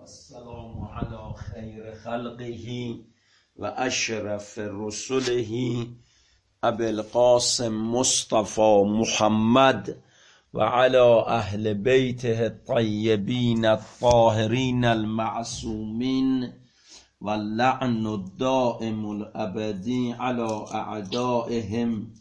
والسلام على خير خلقه وأشرف رسله أبي القاسم مصطفى محمد وعلى أهل بيته الطيبين الطاهرين المعصومين واللعن الدائم الأبدي على أعدائهم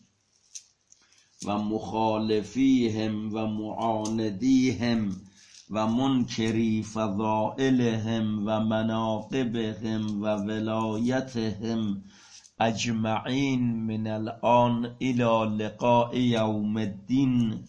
ومخالفيهم ومعانديهم ومنكري فضائلهم ومناقبهم وولايتهم أجمعين من الآن إلى لقاء يوم الدين.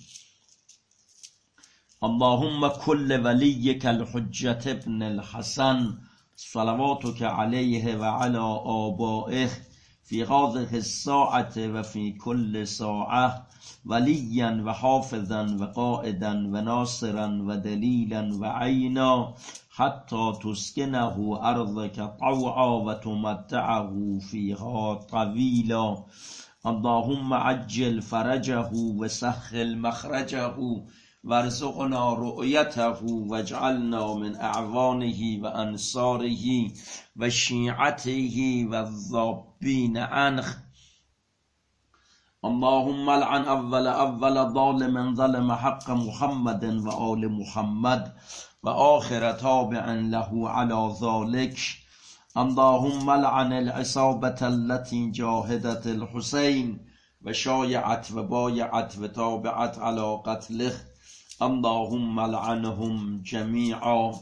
اللهم كل وليك الحجة ابن الحسن صلواتك عليه وعلى آبائه في هذه الساعة وفي كل ساعة وليا وحافظا وقائدا وناصرا ودليلا وعينا حتى تسكنه أرضك طوعا وتمتعه فيها طويلا. اللهم عجل فرجه وسهل مخرجه وارزقنا رؤيته واجعلنا من أعوانه وأنصاره وشيعته والذابين عنه. اللهم لعن أول ظالم ظلم حق محمد وآل محمد وآخر تابع له على ذلك. اللهم لعن العصابة التي جاهدت الحسين وشايعت وبايعت وتابعت على قتله. اللهم لعنهم جميعا.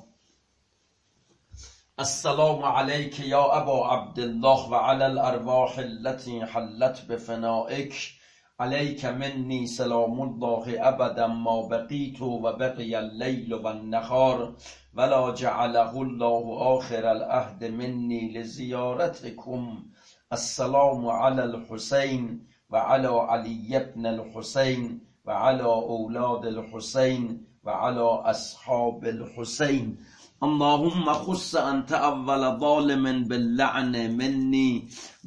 السلام عليك يا أبا عبد الله وعلى الأرواح التي حلت بفنائك. عليك مني سلام الله أبدا ما بقيت وبقي الليل والنهار ولا جعله الله آخر العهد مني لزيارتكم. السلام على الحسين وعلى علي بن الحسين وعلى أولاد الحسين وعلى أصحاب الحسين. اللهم خص أنت أول ظالم باللعن مني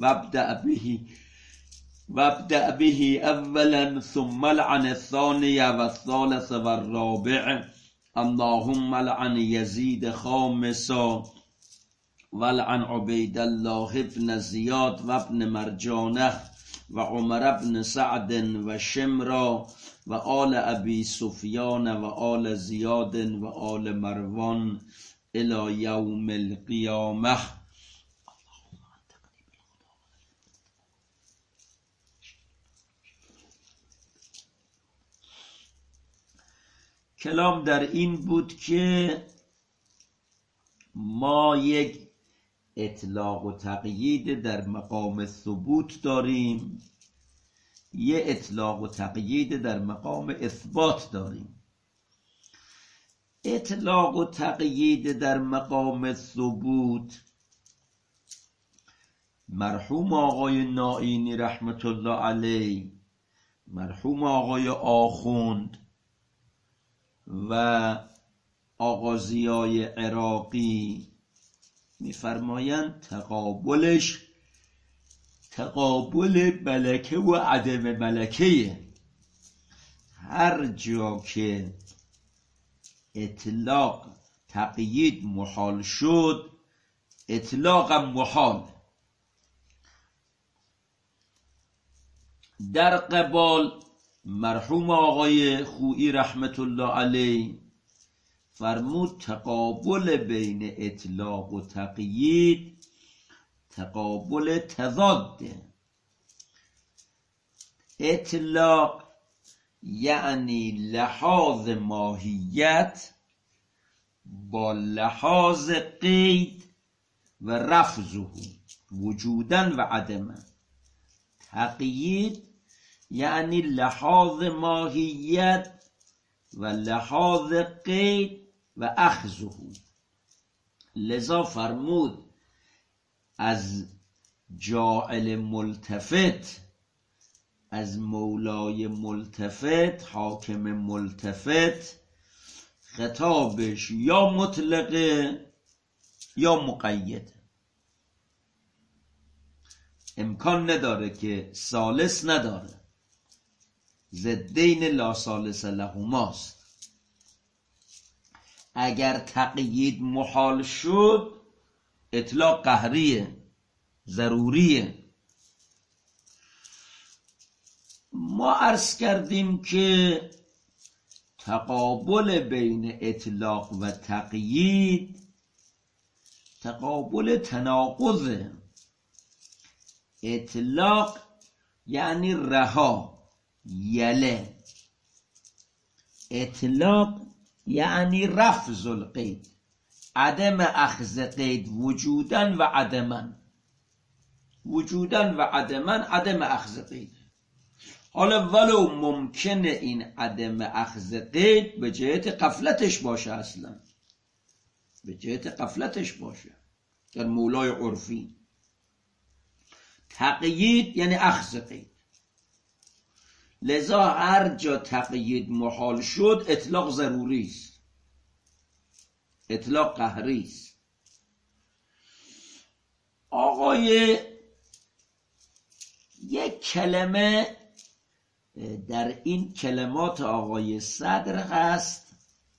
وابدأ به أولا ثم لعن الثاني والثالث والرابع. اللهم لعن يزيد خامسا ولعن عبيد الله بن زياد وابن مرجانه وعمر بن سعد وشمرا وآل أبي سفيان وآل زياد وآل مروان إلى يوم القيامة. کلام در این بود که ما یک اطلاق و تقیید در مقام ثبوت داریم، یه اطلاق و تقیید در مقام اثبات داریم. اطلاق و تقیید در مقام ثبوت مرحوم آقای نائینی رحمت الله علیه، مرحوم آقای آخوند و آقا ضیای عراقی میفرمایند تقابلش تقابل ملکه و عدم ملکه. هر جا که اطلاق تقیید محال شد اطلاق محال. در قبال مرحوم آقای خویی رحمت الله علیه فرمود تقابل بین اطلاق و تقیید تقابل تضاده. اطلاق یعنی لحاظ ماهیت با لحاظ قید و رفضه وجودن و عدما. تقیید یعنی لحاظ ماهیت و لحاظ قید و اخذه. لذا فرمود از جاعل ملتفت، از مولای ملتفت، حاکم ملتفت، خطابش یا مطلقه یا مقید. امکان نداره که ثالث نداره. ضدین لا ثالث لهماست. اگر تقیید محال شد اطلاق قهریه، ضروریه. ما عرض کردیم که تقابل بین اطلاق و تقیید تقابل تناقضه. اطلاق یعنی رها، یله. اطلاق یعنی رفض القید، عدم اخذ قید وجودن و عدمن. وجودن و عدمن عدم اخذ قید. حالا ولو ممکنه این عدم اخذ قید به جهت غفلتش باشه، اصلا به جهت غفلتش باشه در مولای عرفی. تقیید یعنی اخذ قید. لذا هر جا تقیید محال شد اطلاق ضروری است، اطلاق قهری است. آقای یک کلمه در این کلمات آقای صدر هست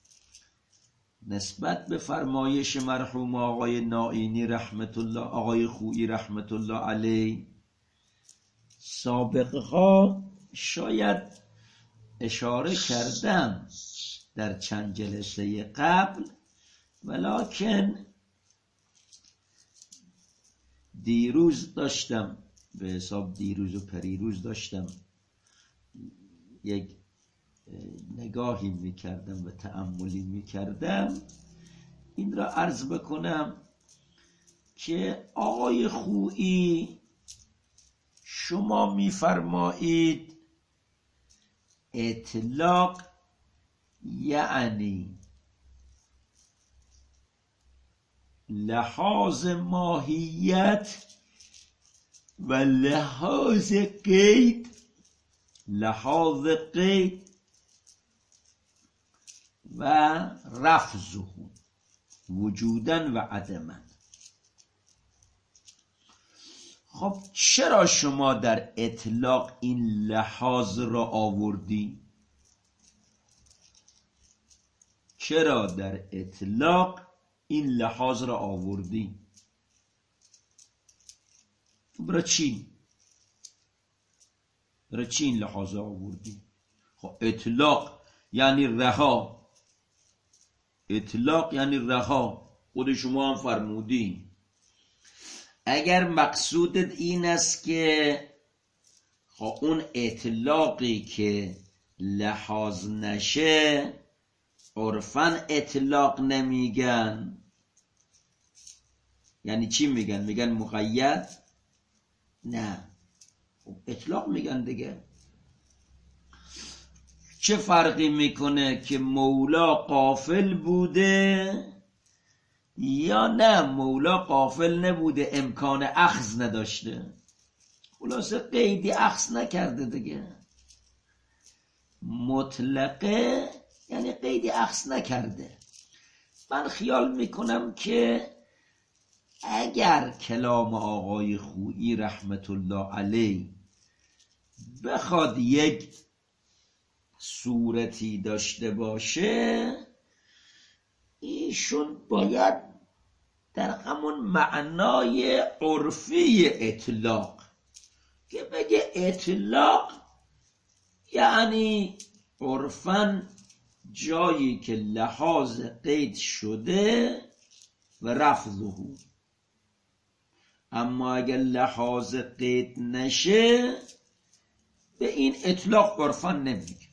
نسبت به فرمایش مرحوم آقای نائینی رحمت الله، آقای خویی رحمت الله علیه. سابقه ها شاید اشاره کردم در چند جلسه قبل، ولکن دیروز داشتم، به حساب دیروز و پریروز داشتم یک نگاهی میکردم و تأملی میکردم. این را عرض بکنم که آقای خویی شما میفرمایید اطلاق یعنی لحاظ ماهیت و لحاظ قید، لحاظ قید و رفضه وجودن و عدمن. خب چرا شما در اطلاق این لحاظ را آوردی؟ چرا در اطلاق این لحاظ را آوردی؟ برای چی؟ برای چی این لحاظ آوردی؟ خب اطلاق یعنی رها، اطلاق یعنی رها، خود شما هم فرمودی. اگر مقصودت این است که خب اون اطلاقی که لحاظ نشه عرفاً اطلاق نمیگن، یعنی چی میگن؟ میگن مقید؟ نه، خب اطلاق میگن دیگه. چه فرقی میکنه که مولا غافل بوده یا نه مولا غافل نبوده، امکان اخذ نداشته؟ خلاصه قیدی اخذ نکرده دیگه. مطلقه یعنی قیدی اخذ نکرده. من خیال میکنم که اگر کلام آقای خویی رحمت الله علیه بخواد یک صورتی داشته باشه، ایشون باید در همون معنای عرفی اطلاق که بگه اطلاق یعنی عرفاً جایی که لحاظ قید شده و رفضه. اما اگر لحاظ قید نشه به این اطلاق عرفاً نمیگه.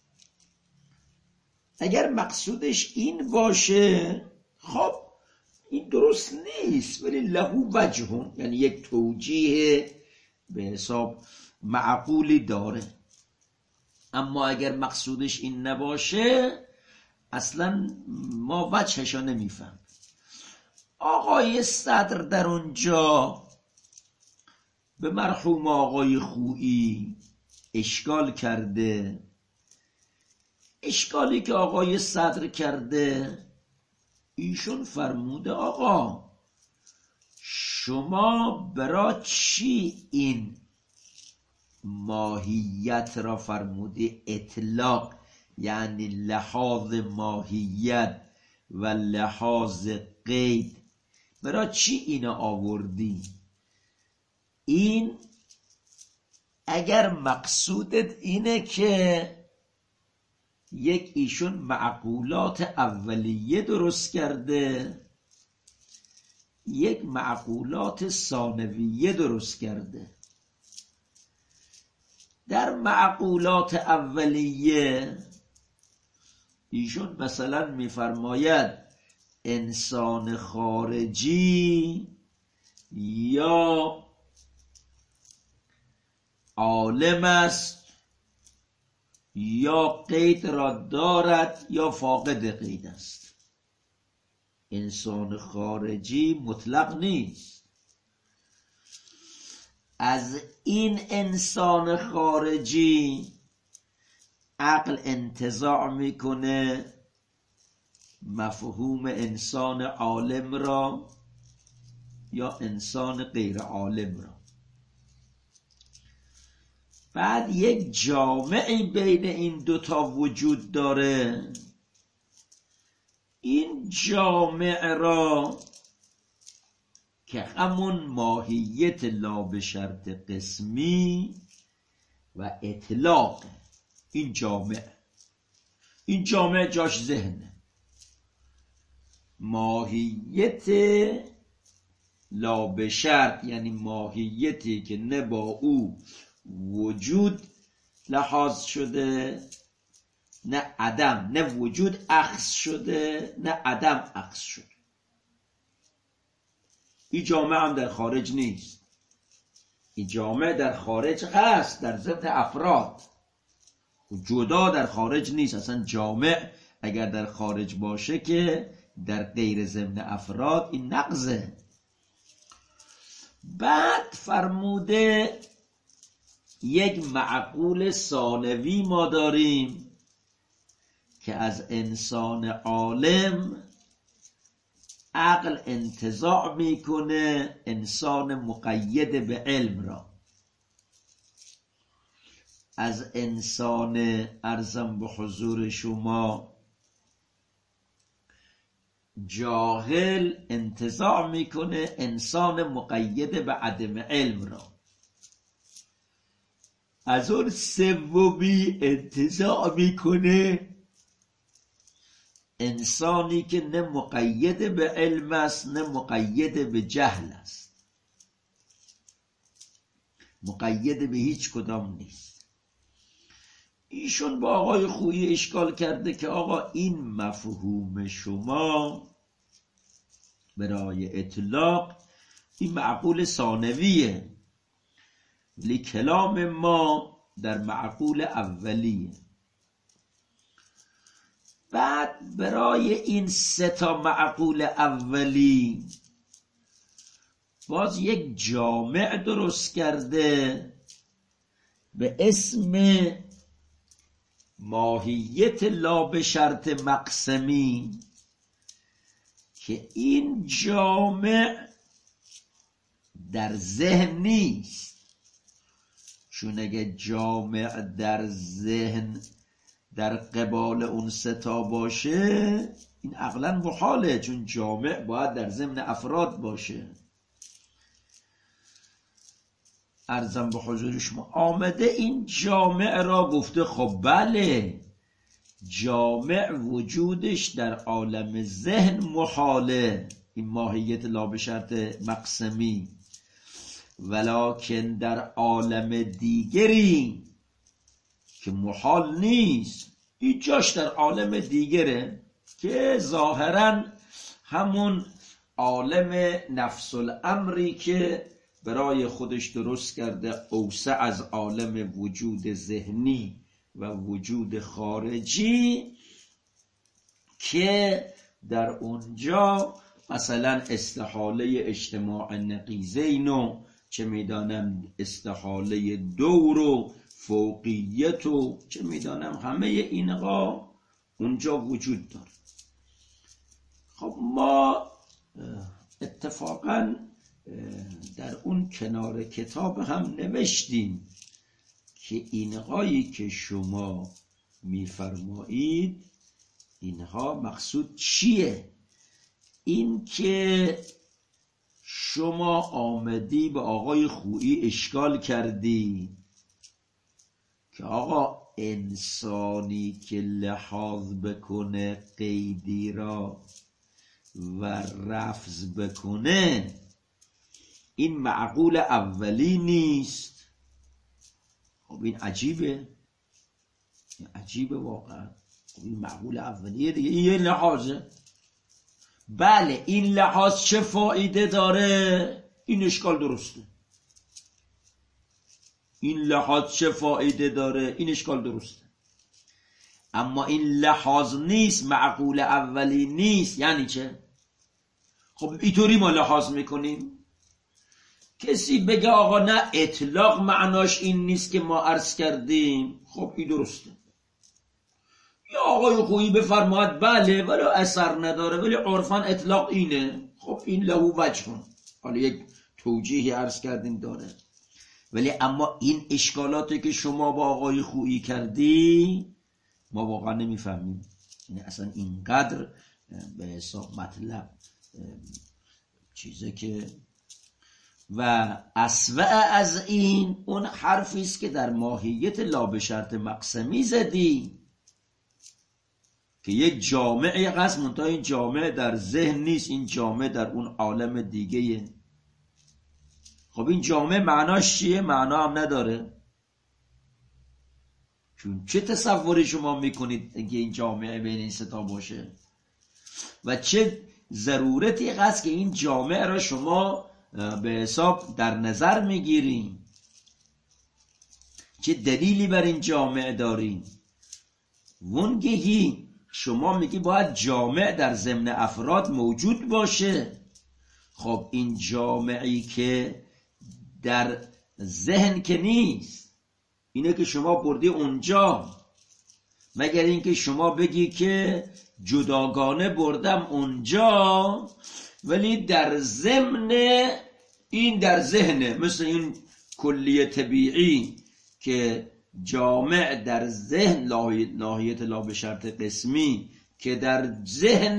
اگر مقصودش این باشه خب این درست نیست، ولی له وجه، یعنی یک توجیه به حساب معقولی داره. اما اگر مقصودش این نباشه اصلا ما وجهشو نمیفهم. آقای صدر در اونجا به مرحوم آقای خویی اشکال کرده. اشکالی که آقای صدر کرده، ایشون فرموده آقا شما برای چی این ماهیت را فرموده اطلاق، یعنی لحاظ ماهیت و لحاظ قید. برای چی اینو آوردی؟ این اگر مقصودت اینه که یک ایشون معقولات اولیه درست کرده، یک معقولات ثانویه درست کرده. در معقولات اولیه ایشون مثلا میفرماید انسان خارجی یا عالم است یا قید را دارد یا فاقد قید است. انسان خارجی مطلق نیست. از این انسان خارجی عقل انتزاع میکنه مفهوم انسان عالم را یا انسان غیر عالم را. بعد یک جامعی بین این دوتا وجود داره. این جامع را که همون ماهیت لا به شرط قسمی و اطلاق، این جامع جاش ذهنه. ماهیت لا به شرط یعنی ماهیتی که نه با او وجود لحاظ شده نه عدم، نه وجود اخذ شده نه عدم اخذ شده. این جامع هم در خارج نیست. این جامع در خارج هست، در ضمن افراد، جدا در خارج نیست. اصلا جامع اگر در خارج باشه که در غیر ضمن افراد این نقضه. بعد فرموده یک معقول ثانوی ما داریم که از انسان عالم عقل انتزاع میکنه انسان مقید به علم را. از انسان ارزم به حضور شما جاهل انتزاع میکنه انسان مقید به عدم علم را. از اون سومی انتزاع میکنه انسانی که نه مقید به علم است نه مقید به جهل است، مقید به هیچ کدام نیست. ایشون با آقای خویی اشکال کرده که آقا این مفهوم شما برای اطلاق این معقول ثانویه، ولی کلام ما در معقول اولیه. بعد برای این سه تا معقول اولی باز یک جامع درست کرده به اسم ماهیت لا به شرط مقسمی، که این جامع در ذهن نیست. چون اگه جامع در ذهن در قبال اون ستا باشه این عقلا محاله، چون جامع باید در ضمن افراد باشه. عرضم به حضور شما آمده این جامع را گفته خب بله جامع وجودش در عالم ذهن محاله، این ماهیت لا به شرط مقسمی، ولکن در عالم دیگری که محال نیست، این جاش در عالم دیگره که ظاهرا همون عالم نفس الامری که برای خودش درست کرده اوسع از عالم وجود ذهنی و وجود خارجی، که در اونجا مثلا استحاله اجتماع نقیضین و چه میدانم استحاله دور و فوقیت و چه میدانم همه اینها اونجا وجود داره. خب ما اتفاقا در اون کنار کتاب هم نوشتیم که اینهایی که شما میفرمایید اینها مقصود چیه؟ این که شما آمدی به آقای خویی اشکال کردی که آقا انسانی که لحاظ بکنه قیدی را و رفض بکنه این معقول اولی نیست. خب این عجیبه، این عجیبه واقعا. خب این معقول اولیه دیگه، این یه لحاظه. بله این لحاظ چه فایده داره؟ این اشکال درسته. این لحاظ چه فایده داره؟ این اشکال درسته. اما این لحاظ نیست، معقول اولی نیست. یعنی چه؟ خب اینطوری ما لحاظ میکنیم. کسی بگه آقا نه اطلاق معناش این نیست که ما عرض کردیم، خب این درسته. یا آقای خویی بفرماید بله ولی اثر نداره، ولی عرفاً اطلاق اینه، خب این لهو وجه، حالا یک توجیهی عرض کردیم داره. ولی اما این اشکالاتی که شما با آقای خویی کردی ما واقعا نمیفهمیم. یعنی اصلا اینقدر به حساب مطلب چیزه که و اسوأ از این اون حرفی است که در ماهیت لا به شرط مقسمی زدی که یک جامعه قسم منتها این جامعه در ذهن نیست، این جامعه در اون عالم دیگه. خب این جامعه معناش چیه؟ معنا هم نداره. چون چه تصوری شما میکنید که این جامعه بین این ستا باشه و چه ضرورتی هست که این جامعه را شما به حساب در نظر میگیرین؟ چه دلیلی بر این جامعه دارین؟ وونگهی شما میگی باید جامع در ضمن افراد موجود باشه. خب این جامعی که در ذهن که نیست، اینه که شما بردی اونجا، مگر اینکه شما بگی که جداگانه بردم اونجا ولی در ضمن این در ذهنه، مثل این کلیه طبیعی که جامع در ذهن ناحیت لا به شرط قسمی که در ذهن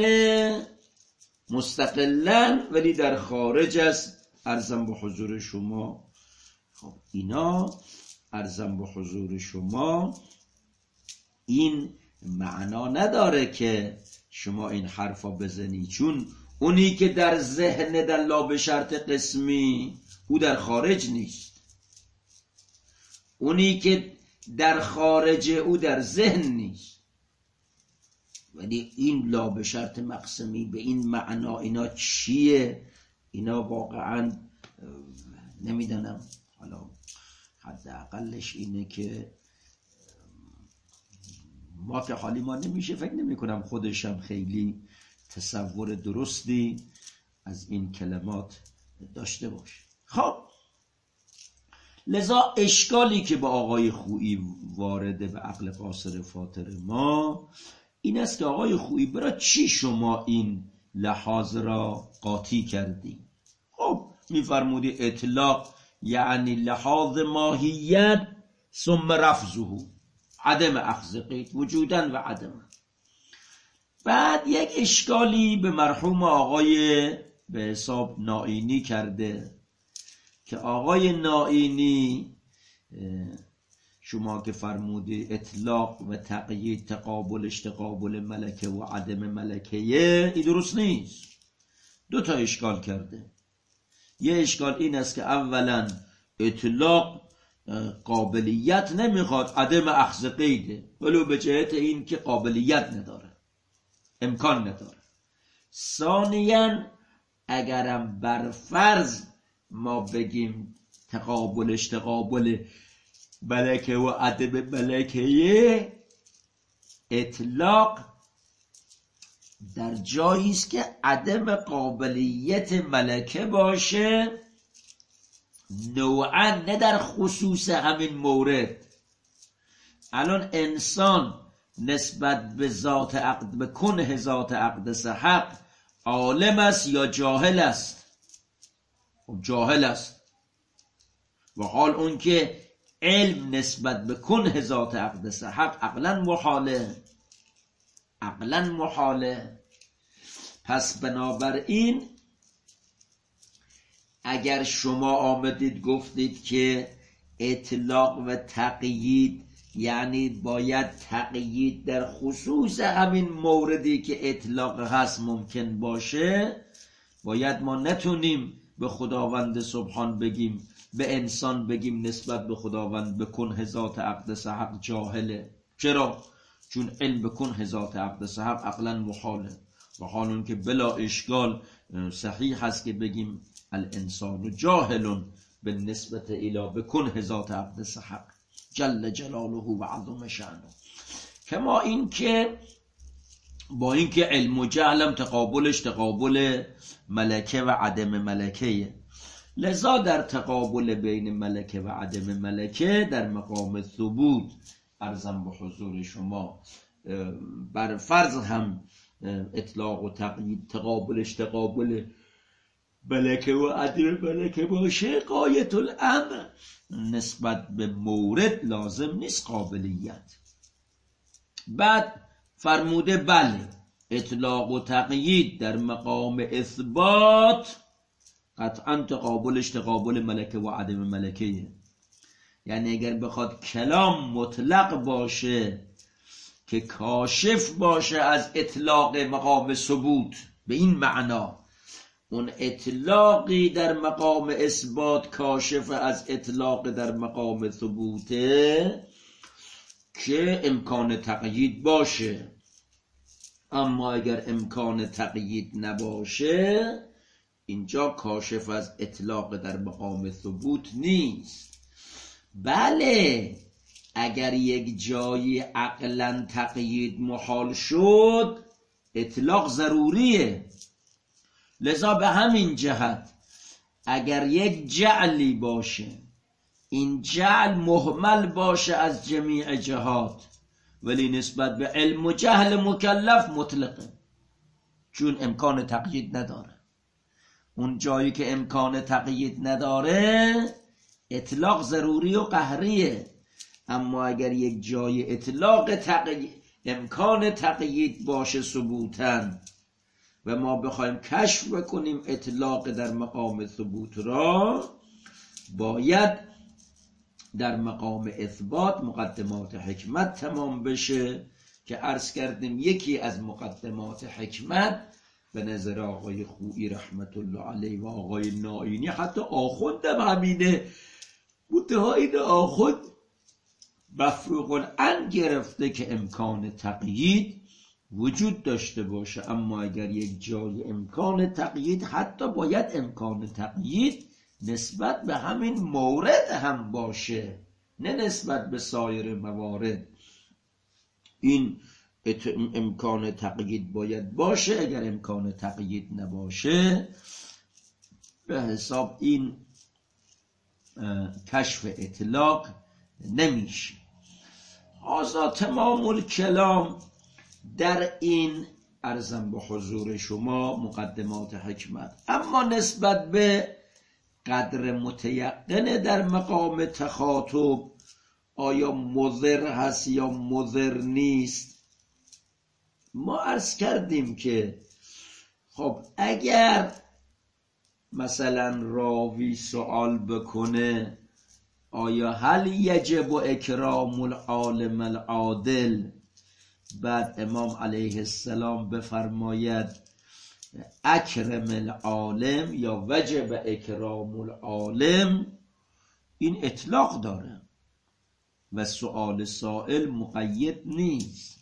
مستقلن ولی در خارج از عرضم به حضور شما. خب اینا عرضم به حضور شما این معنا نداره که شما این حرفا بزنی، چون اونی که در ذهن در لا به شرط قسمی او در خارج نیست، اونی که در خارج او در ذهن نیست. ولی این لا به شرط مقسمی به این معنا اینا چیه؟ اینا واقعا نمیدونم. حالا حداقلش اینه که ما که حالی ما نمیشه، فکر نمی کنم خودشم خیلی تصور درستی از این کلمات داشته باشه. خب لذا اشکالی که با آقای خویی وارده به عقل قاصر فاطر ما این است که آقای خویی برای چی شما این لحاظ را قاطی کردی؟ خب میفرمودی اطلاق یعنی لحاظ ماهیت ثم رفضه، عدم اخذ قید وجودن و عدم. بعد یک اشکالی به مرحوم آقای به حساب نائینی کرده که آقای نائینی شما که فرمودی اطلاق و تقیید تقابل اشتقابل ملکه و عدم ملکه این درست نیست. دو تا اشکال کرده. یه اشکال این است که اولا اطلاق قابلیت نمیخواد، عدم اخذ قیده، ولو به جهت این که قابلیت نداره، امکان نداره. ثانیاً اگرم بر فرض ما بگیم تقابل اشتقابل ملکه و عدم ملکه، اطلاق در جایی است که عدم قابلیت ملکه باشه، نوعا نه در خصوص همین مورد. الان انسان نسبت به ذات عقد، به کنه ذات اقدس حق عالم است یا جاهل است؟ جاهل است. و حال اون که علم نسبت به کنه ذات اقدس حق عقلا محاله. عقلا محاله. پس بنابراین اگر شما آمدید گفتید که اطلاق و تقیید یعنی باید تقیید در خصوص همین موردی که اطلاق هست ممکن باشه، باید ما نتونیم به خداوند سبحان بگیم، به انسان بگیم نسبت به خداوند بکن ذات اقدس حق جاهله. چرا؟ چون علم بکن ذات اقدس حق عقلا محاله. و حالون که بلا اشکال صحیح هست که بگیم الانسان جاهل به نسبت الی بکن ذات اقدس حق جل جلاله و عظم شأنه. کما این که با اینکه علم و جهلم تقابلش تقابل ملکه و عدم ملکه، لذا در تقابل بین ملکه و عدم ملکه در مقام ثبوت عرضم به حضور شما بر فرض هم اطلاق و تقیید تقابلش تقابل ملکه و عدم ملکه باشه، غایت الامر نسبت به مورد لازم نیست قابلیت. بعد فرموده بله اطلاق و تقیید در مقام اثبات قطعا تقابلش تقابل ملکه و عدم ملکه. یعنی اگر بخواد کلام مطلق باشه که کاشف باشه از اطلاق مقام ثبوت به این معنا، اون اطلاقی در مقام اثبات کاشف از اطلاق در مقام ثبوته که امکان تقیید باشه. اما اگر امکان تقیید نباشه اینجا کاشف از اطلاق در مقام ثبوت نیست. بله اگر یک جایی عقلا تقیید محال شد اطلاق ضروریه. لذا به همین جهت اگر یک جعلی باشه این جعل مهمل باشه از جمیع جهات ولی نسبت به علم و جهل مکلف مطلقه، چون امکان تقیید نداره. اون جایی که امکان تقیید نداره اطلاق ضروری و قهریه. اما اگر یک جای اطلاق امکان تقیید باشه ثبوتاً و ما بخوایم کشف بکنیم اطلاق در مقام ثبوت را، باید در مقام اثبات مقدمات حکمت تمام بشه که عرض کردیم یکی از مقدمات حکمت به نظر آقای خویی رحمت الله علیه و آقای نائینی حتی آخوندم همینه، منتها این آخوند مفروق العن گرفته که امکان تقیید وجود داشته باشه. اما اگر یک جای امکان تقیید حتی باید امکان تقیید نسبت به همین مورد هم باشه نه نسبت به سایر موارد. این امکان تقیید باید باشه. اگر امکان تقیید نباشه به حساب این کشف اطلاق نمیشه. هذا تمام الکلام در این عرضم به حضور شما مقدمات حکمت. اما نسبت به قدر متیقن در مقام تخاطب آیا مضر هست یا مضر نیست، ما عرض کردیم که خب اگر مثلا راوی سوال بکنه آیا هل یجب اکرام العالم العادل، بعد امام علیه السلام بفرماید اکرم العالم یا وجب اکرام العالم، این اطلاق داره و سؤال سائل مقید نیست،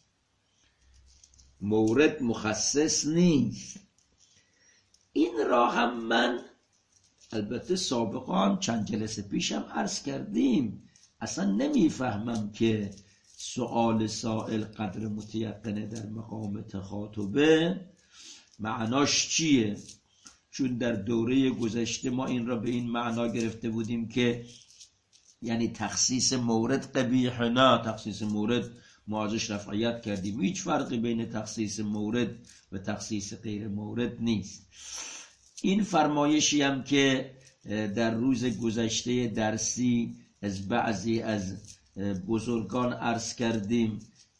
مورد مخصص نیست. این را هم من البته سابقا هم چند جلسه پیشم عرض کردیم، اصلا نمیفهمم که سؤال سائل قدر متیقنه در مقام تخاطبه معناش چیه. چون در دوره گذشته ما این را به این معنا گرفته بودیم که یعنی تخصیص مورد قبیح، نه تخصیص مورد ما ازش رفعیت کردیم، هیچ فرقی بین تخصیص مورد و تخصیص غیر مورد نیست. این فرمایشی هم که در روز گذشته درسی از بعضی از بزرگان عرض کردیم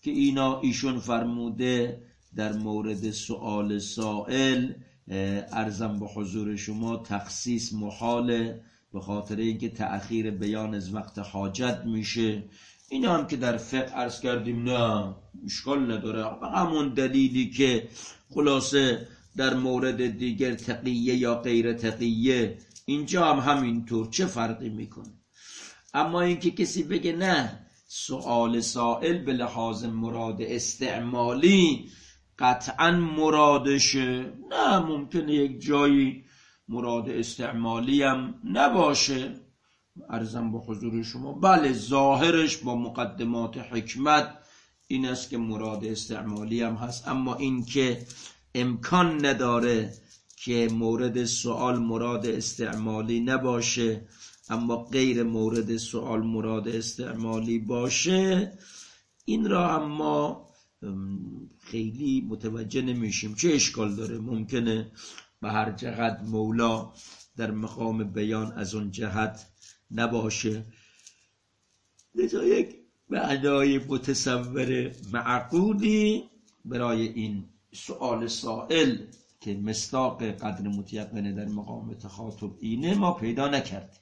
که ایشون فرموده در مورد سؤال سائل عرضم به حضور شما تخصیص محاله، به خاطر اینکه تأخیر بیان از وقت حاجت میشه. این هم که در فقه عرض کردیم نه اشکال نداره، همون دلیلی که خلاصه در مورد دیگر تقیه یا غیر تقیه اینجا هم همینطور، چه فرقی میکنه؟ اما اینکه کسی بگه نه سؤال سائل به لحاظ مراد استعمالی قطعا مرادشه، نه ممکنه یک جایی مراد استعمالی هم نباشه. عرضم به حضور شما بله ظاهرش با مقدمات حکمت این است که مراد استعمالی هم هست، اما این که امکان نداره که مورد سوال مراد استعمالی نباشه اما غیر مورد سوال مراد استعمالی باشه، این را هم ما خیلی متوجه نمیشیم. چه اشکال داره؟ ممکنه به هر جهت مولا در مقام بیان از اون جهت نباشه. لذا یک معنای متصور معقولی برای این سؤال سائل که مصداق قدر متیقنه در مقام تخاطب اینه ما پیدا نکردیم.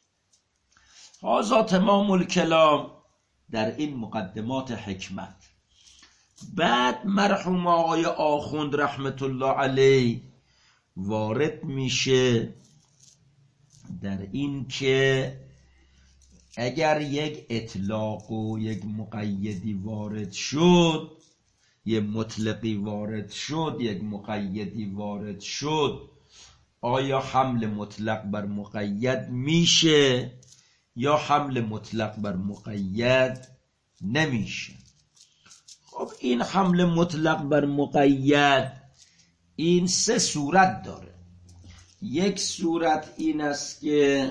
هذا تمام الکلام در این مقدمات حکمت. بعد مرحوم آقای آخوند رحمت الله علیه وارد میشه در این که اگر یک اطلاق و یک مقیدی وارد شد، یک مطلقی وارد شد، یک مقیدی وارد شد، آیا حمل مطلق بر مقید میشه یا حمل مطلق بر مقید نمیشه؟ خب این حمل مطلق بر مقید این سه صورت داره. یک صورت این است که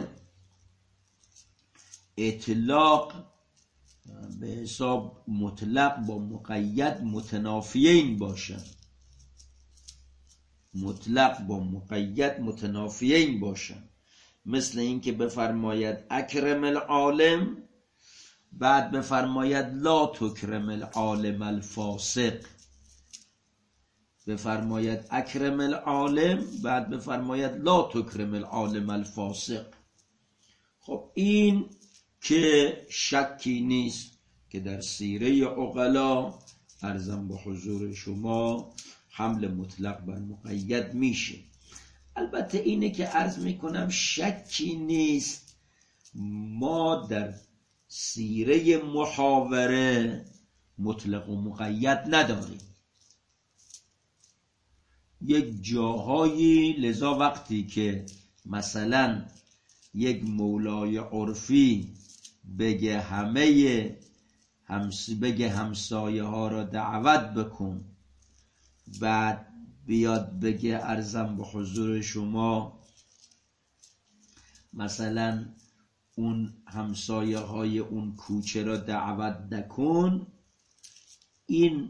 اطلاق به حساب مطلق با مقید متنافیین باشن، مطلق با مقید متنافیین باشن، مثل این که بفرماید اکرم العالم بعد بفرماید لا تکرم العالم الفاسق، بفرماید اکرم العالم بعد بفرماید لا تکرم العالم الفاسق. خب این که شکی نیست که در سیره عقلا عرضم به حضور شما حمل مطلق بر مقید میشه. البته اینه که عرض میکنم شکی نیست ما در سیره محاوره مطلق و مقید نداریم. یک جاهایی لذا وقتی که مثلا یک مولای عرفی بگه بگه همسایه ها را دعوت بکن، بعد بیاد بگه عرضم به حضور شما مثلا اون همسایه های اون کوچه را دعوت نکن، این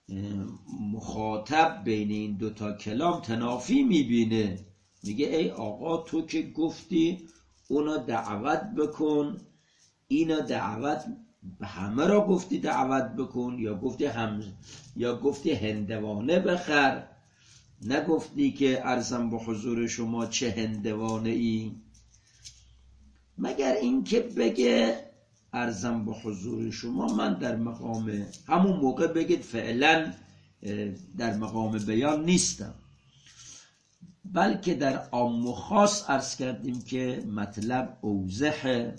مخاطب بین این دوتا کلام تنافی میبینه، میگه ای آقا تو که گفتی اونا دعوت بکن، اینا دعوت همه را گفتی دعوت بکن، یا گفتی هندوانه بخر، نگفتی که عرضم به حضور شما چه هندوانه ای. مگر این که بگه عرضم به حضور شما من در مقام همون موقع بگید فعلا در مقام بیان نیستم، بلکه در عام و خاص عرض کردیم که مطلب اوضحه.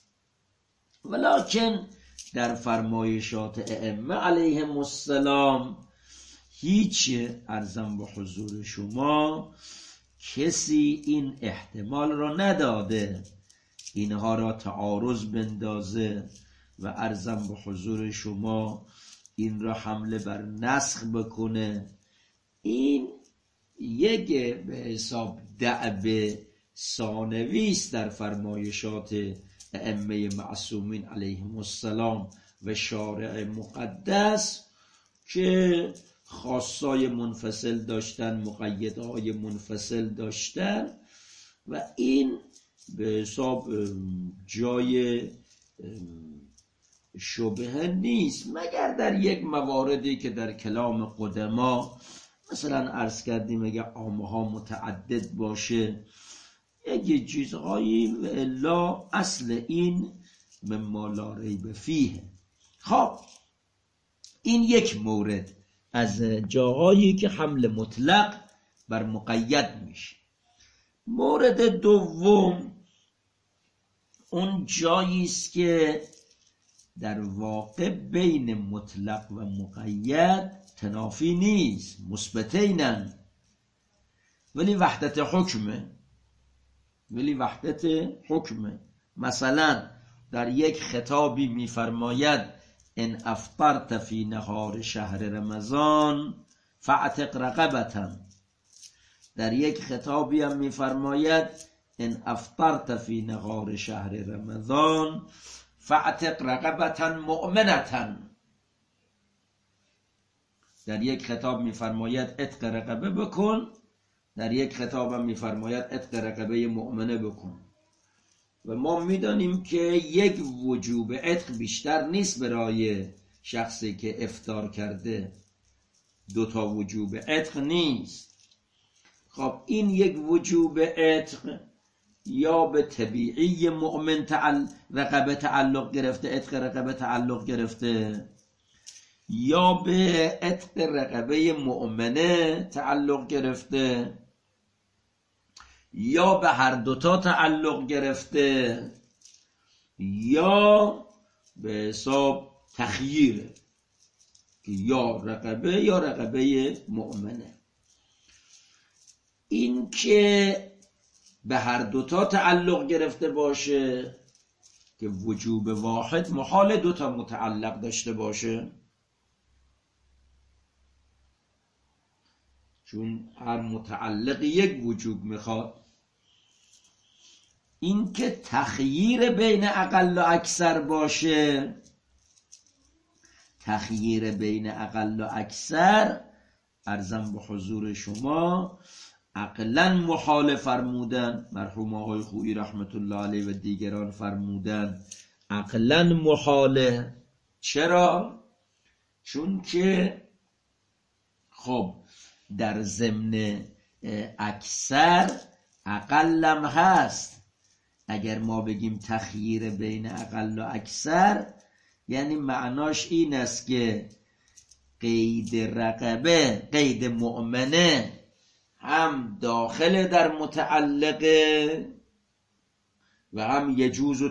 ولکن در فرمایشات ائمه علیهم السلام هیچ عرضم به حضور شما کسی این احتمال را نداده اینها را تعارض بندازه و عرضم به حضور شما این را حمله بر نسخ بکنه. این یک به حساب دعب ثانویست در فرمایشات ائمه معصومین علیهم السلام و شارع مقدس که خاصای منفصل داشتن، مقیدهای منفصل داشتن و این به حساب جای شبهه نیست، مگر در یک مواردی که در کلام قدما مثلا عرض کردیم اگه عامه ها متعدد باشه یک چیزهایی، و الا اصل این مما لا ریب فیه. خب این یک مورد از جاهایی که حمل مطلق بر مقید میشه. مورد دوم اون جایی است که در واقع بین مطلق و مقید تنافی نیست، مثبتینن، ولی وحدت حکمه. مثلا در یک خطابی میفرماید ان افطرت فی نهار شهر رمضان فاعتق رقبة، در یک خطابی هم میفرماید ان افطرت فی نهار شهر رمضان فاعتق رقبة مؤمنة، در یک خطاب میفرماید عتق رقبه بکن، در یک خطاب هم میفرماید عتق رقبه مؤمنه بکن. و ما میدانیم که یک وجوب عتق بیشتر نیست برای شخصی که افطار کرده، 2 وجوب عتق نیست. خب این یک وجوب عتق یا به طبیعی مؤمن رقبه تعلق گرفته، عتق رقبه تعلق گرفته، یا به عتق رقبه مؤمنه تعلق گرفته، یا به هر 2 تعلق گرفته، یا به حساب تخییره که یا رقبه یا رقبه مؤمنه. این که به هر 2 تعلق گرفته باشه که وجوب واحد محال 2 متعلق داشته باشه، چون هر متعلق یک وجوب میخواد. این که تخییر بین اقل و اکثر باشه، تخییر بین اقل و اکثر عرضم به حضور شما عقلا محال فرمودن، مرحوم آقای خویی رحمت الله علیه و دیگران فرمودن عقلا محاله. چرا؟ چون که خب در ضمن اکثر اقلم هست. اگر ما بگیم تخییر بین اقل و اکثر، یعنی معناش این است که قید رقبه، قید مؤمنه هم داخل در متعلقه و هم یجوز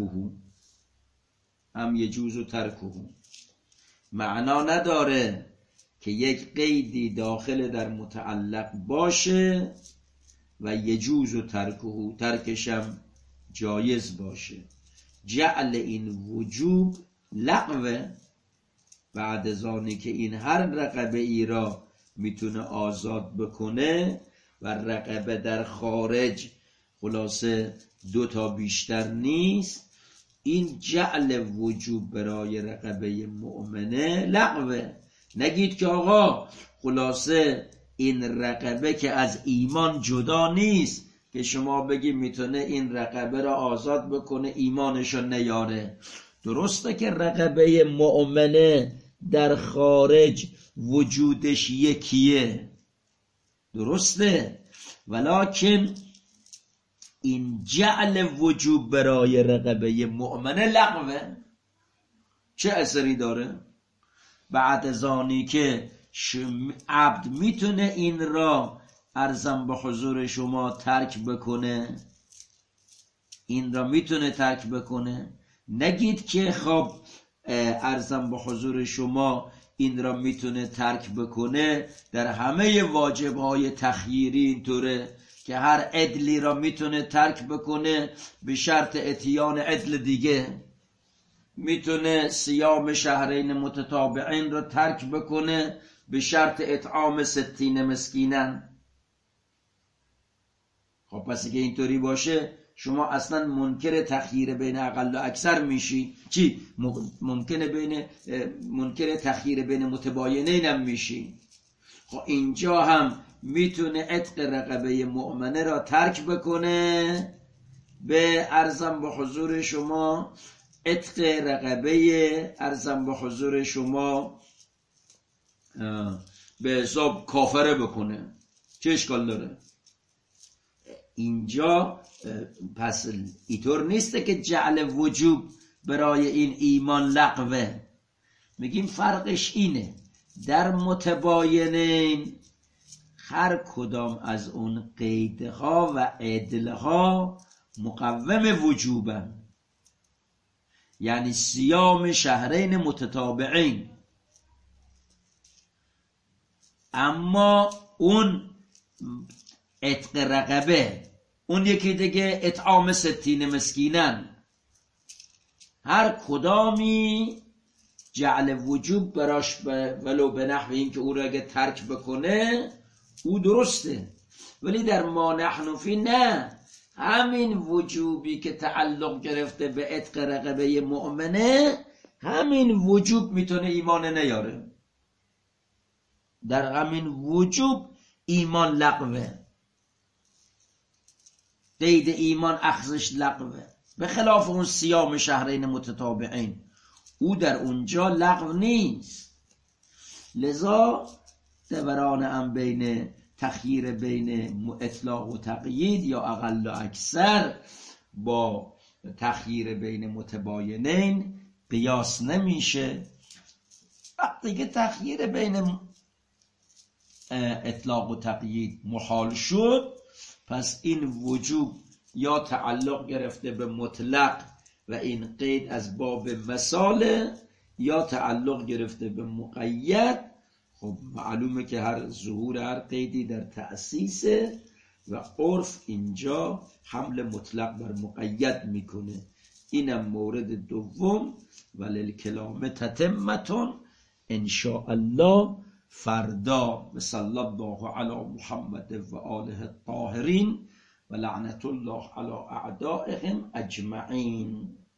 ترکه، معنا نداره که یک قیدی داخل در متعلق باشه و یجوز ترکه، ترکشم جایز باشه. جعل این وجوب لغوه، بعد از آنی که این هر رقبه ای را میتونه آزاد بکنه و رقبه در خارج خلاصه 2 بیشتر نیست، این جعل وجوب برای رقبه مؤمنه لغوه. نگید که آقا خلاصه این رقبه که از ایمان جدا نیست که شما بگی میتونه این رقبه را آزاد بکنه ایمانشو نیاره. درسته که رقبه مؤمنه در خارج وجودش یکیه، درسته، ولکن این جعل وجوب برای رقبه مؤمنه لغوه. چه اثری داره؟ بعد از آنی که عبد میتونه این را عرضم به حضور شما ترک بکنه، این را میتونه ترک بکنه. نگید که خب عرضم به حضور شما این را میتونه ترک بکنه در همه واجبهای تخییری اینطوره که هر عدلی را میتونه ترک بکنه به شرط اتیان عدل دیگه. میتونه صیام شهرین متتابعین را ترک بکنه به شرط اطعام 60 مسکینن. خب پس اگه اینطوری باشه شما اصلا منکر تخییر بین اقل و اکثر میشی. چی؟ منکر تخییر بین متباینین هم میشی. خب اینجا هم میتونه عتق رقبه مؤمنه را ترک بکنه به عرضم به حضور شما عتق رقبه ارزم به حضور شما به حساب کافره بکنه، چه اشکال داره؟ اینجا پس اینطور نیسته که جعل وجوب برای این ایمان لغوه. میگیم فرقش اینه در متباینین هر کدام از اون قیدها و عدلها مقوم وجوبن، یعنی صیام شهرین متتابعین. اما اون عتق رقبه، اون یکی دیگه اطعام 60 مسکینن، هر کدامی جعل وجوب براش ولو به نحو این که او رو اگه ترک بکنه او درسته. ولی در ما نحن فی نه، همین وجوبی که تعلق گرفته به عتق رقبه مؤمنه، همین وجوب میتونه ایمان نیاره. در همین وجوب ایمان لغوه، قید ایمان اخذش لغوه، به خلاف اون صیام شهرین متتابعین او در اونجا لغو نیست. لذا دوران هم بین تخییر بین اطلاق و تقیید یا اقل و اکثر با تخییر بین متباینین قیاس نمیشه. وقتی که تخییر بین اطلاق و تقیید محال شد، پس این وجوب یا تعلق گرفته به مطلق و این قید از باب وصاله، یا تعلق گرفته به مقید. خب معلومه که هر ظهور هر قیدی در تأسیسه و عرف اینجا حمل مطلق بر مقید میکنه. اینم مورد دوم. وللکلام تتمتون ان شاء الله فردا. صلی الله علی محمد و آله الطاهرین و لعنت الله علی اعدائهم اجمعین.